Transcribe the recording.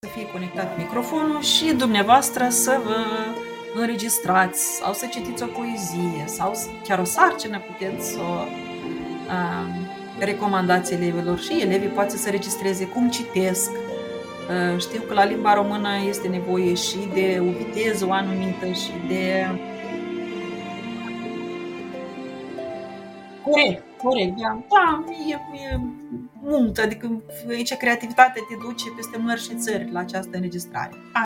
să fie conectat microfonul și dumneavoastră să vă înregistrați sau să citiți o poezie sau chiar o sarcină puteți să o recomandați elevilor și elevii poate să registreze cum citesc. Știu că la limba română este nevoie și de o viteză o anumită și de... Corect, da, e muncă, adică aici creativitatea te duce peste mări și țări la această înregistrare.